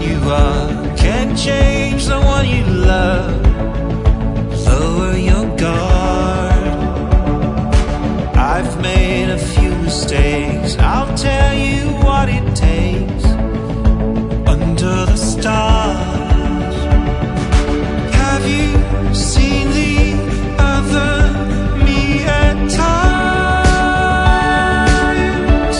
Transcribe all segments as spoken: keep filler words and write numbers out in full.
you are. Can't change the one you love. Lower your guard. I've made a few mistakes. I'll tell you what it takes. Under the stars, have you seen the other me at times?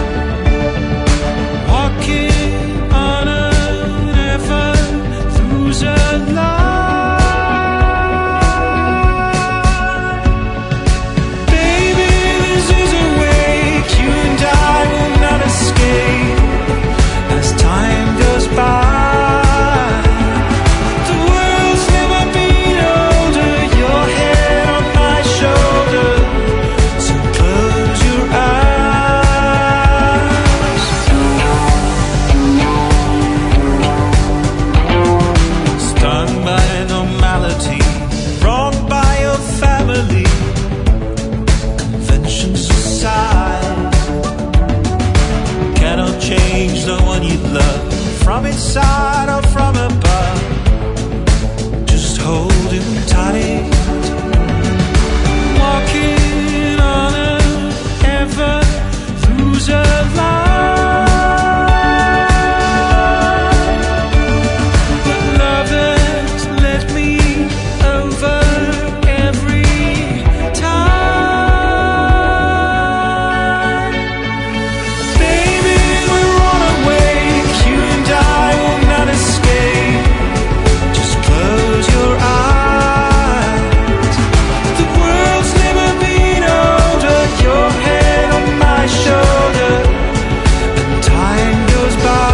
Walking on an ever through the line. Baby, this is a wake you and I will not escape as time goes by. Change the one you love from inside or from above. Just hold him tight. Walking on an ever through the line. But love has let me over every time. Baby, we're on a wake, you and I will not escape. Just close your eyes. The world's never been older. Your head on my shoulder, and time goes by.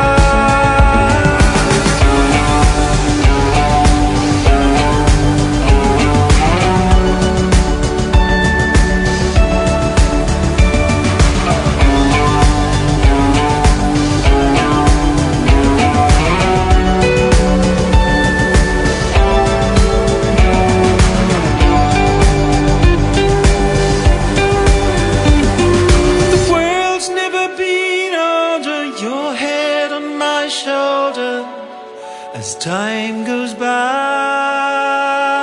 The world's never been older. Your head on my shoulder as time goes by.